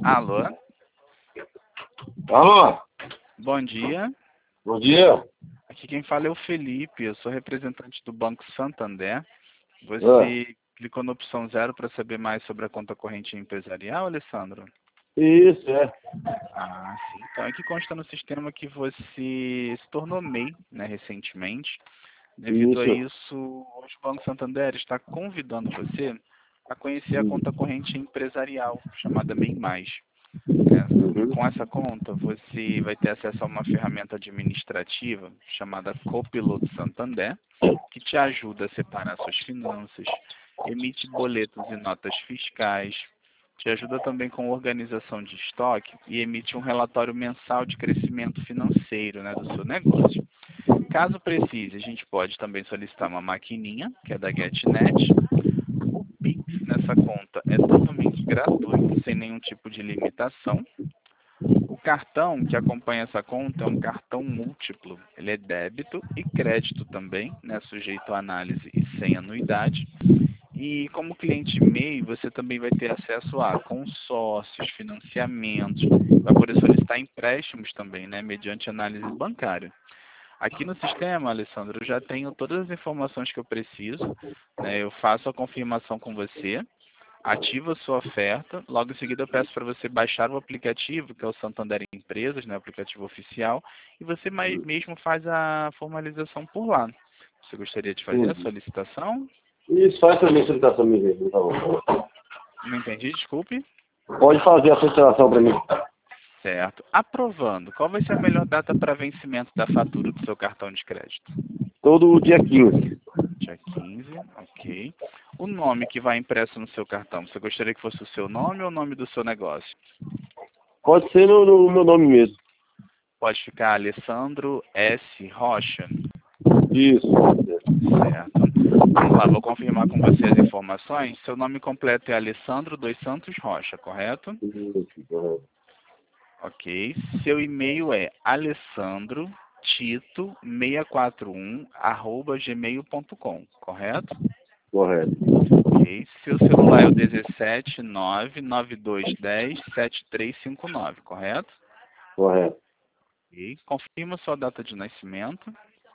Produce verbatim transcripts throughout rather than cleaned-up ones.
Alô? Alô? Bom dia. Bom dia. Aqui quem fala é o Felipe, eu sou representante do Banco Santander. Ah, Você clicou na opção zero para saber mais sobre a conta corrente empresarial, Alessandro? isso, é. Ah, sim. Então aqui consta no sistema que você se tornou M E I, né, recentemente. Devido a Isso. isso, hoje o Banco Santander está convidando você a conhecer a Hum, conta corrente empresarial, chamada M E I mais. Né? Uhum. Com essa conta, você vai ter acesso a uma ferramenta administrativa chamada Copiloto Santander, que te ajuda a separar suas finanças, emite boletos e notas fiscais, te ajuda também com organização de estoque e emite um relatório mensal de crescimento financeiro, né, do seu negócio. Caso precise, a gente pode também solicitar uma maquininha, que é da GetNet. O Pix nessa conta é totalmente gratuito, sem nenhum tipo de limitação. O cartão que acompanha essa conta é um cartão múltiplo. Ele é débito e crédito também, né, sujeito a análise e sem anuidade. E como cliente M E I, você também vai ter acesso a consórcios, financiamentos, vai poder solicitar empréstimos também, né, mediante análise bancária. Aqui no sistema, Alessandro, eu já tenho todas as informações que eu preciso, né, eu faço a confirmação com você, ativo a sua oferta, logo em seguida eu peço para você baixar o aplicativo, que é o Santander Empresas, né, o aplicativo oficial, e você mai- mesmo faz a formalização por lá. Você gostaria de fazer a Uhum. solicitação? Isso, faz também a solicitação, me ver, tá bom. Não entendi, desculpe. Pode fazer a solicitação para mim. Certo. Aprovando, qual vai ser a melhor data para vencimento da fatura do seu cartão de crédito? Todo dia quinze. Dia quinze, ok. O nome que vai impresso no seu cartão, você gostaria que fosse o seu nome ou o nome do seu negócio? Pode ser no, no meu nome mesmo. Pode ficar Alessandro S. Rocha. Isso. Certo. Vamos lá, vou confirmar com você as informações. Seu nome completo é Alessandro dos Santos Rocha, correto? Isso, correto. Ok. Seu e-mail é alessandro tito seiscentos e quarenta e um arroba gmail ponto com, correto? Correto. Ok. Seu celular é o dezessete nove nove dois um zero sete três cinco nove, correto? Correto. Ok. Confirma sua data de nascimento.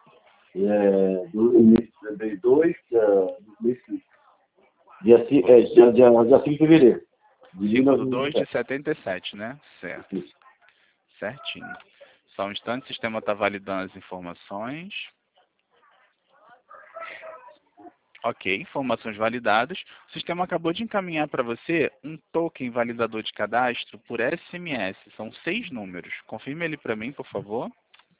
É, do início de setenta e dois, é, do início- dia, ci- é, dia, dia, dia cinco de fevereiro. De cinco de dois de mil novecentos e noventa e sete. setenta e sete, né? Certo. Isso. Certinho. Só um instante, o sistema está validando as informações. Ok, informações validadas. O sistema acabou de encaminhar para você um token validador de cadastro por S M S. São seis números. Confirme ele para mim, por favor.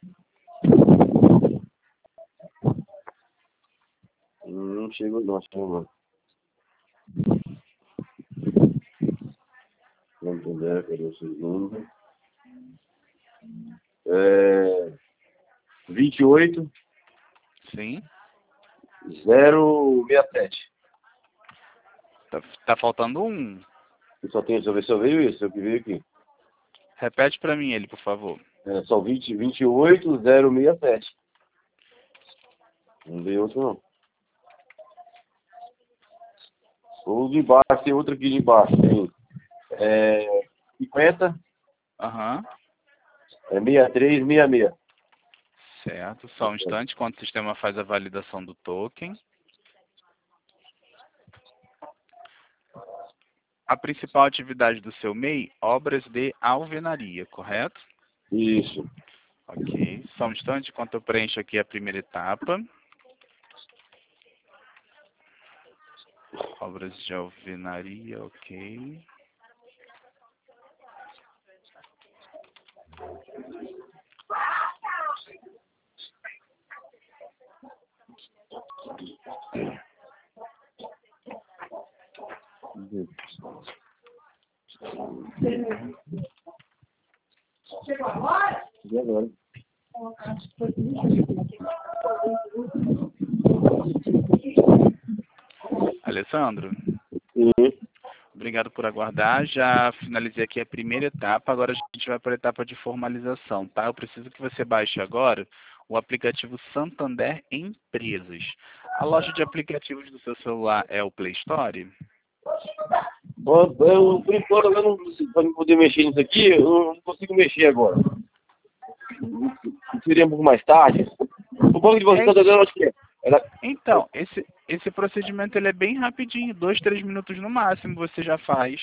Não chegou, não, chegou não. Vamos entender, cadê o segundo? É, vinte e oito, Sim. zero sessenta e sete. Tá, tá faltando um. Eu só tenho, deixa eu ver se eu veio isso, eu que veio aqui. Repete para mim ele, por favor. É só vinte, vinte e oito, zero sessenta e sete. Não veio outro não. O de baixo, tem outro aqui de baixo. Tem é, cinquenta, Aham. é sessenta e três, sessenta e seis. Certo. Só um instante, enquanto o sistema faz a validação do token. A principal atividade do seu M E I, obras de alvenaria, correto? Isso. Ok. Só um instante, enquanto eu preencho aqui a primeira etapa. Obras de alvenaria, ok. Chegou agora? E agora? Alessandro, Sim. obrigado por aguardar. Já finalizei aqui a primeira etapa. Agora a gente vai para a etapa de formalização, tá? Eu preciso que você baixe agora o aplicativo Santander Empresas. A loja de aplicativos do seu celular é o Play Store? Ó, eu, por enquanto, eu não consigo, para poder mexer nisso aqui, eu não consigo mexer agora. Seria um pouco mais tarde. O banco de vocês está dando, acho que é. Ela... Então, esse, esse procedimento ele é bem rapidinho, dois, três minutos no máximo você já faz.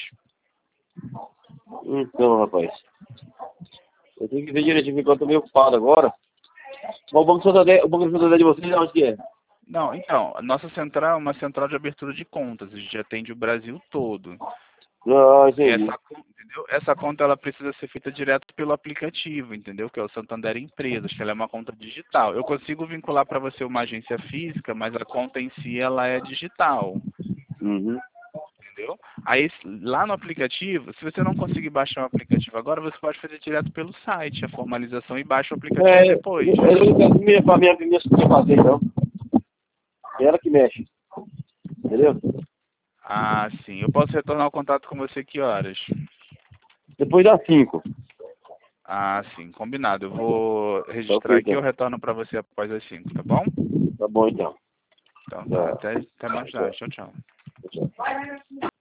Então, rapaz, eu tenho que ver direitinho, porque eu estou meio ocupado agora. Mas o Banco Santander, o Banco Santander de vocês, onde que é? Não, então, a nossa central é uma central de abertura de contas, a gente atende o Brasil todo. Ah, entendi. Essa, con- entendeu? Essa conta ela precisa ser feita direto pelo aplicativo, entendeu? Que é o Santander Empresas, que ela é uma conta digital. Eu consigo vincular para você uma agência física, mas a conta em si ela é digital, Uhum. entendeu? Aí lá no aplicativo, se você não conseguir baixar o aplicativo agora, você pode fazer direto pelo site, a formalização e baixa o aplicativo É, depois. eu não quero minha, pra minha, minha sobrinha fazer, então. É ela que mexe. Entendeu? Ah, sim. Eu posso retornar o contato com você que horas? Depois das cinco. Ah, sim, combinado. Eu vou Tá registrar ok, aqui e eu então. retorno para você após as cinco, tá bom? Tá bom, então. Então tá, Tá. até, até mais tarde. Tchau, tchau. Tchau.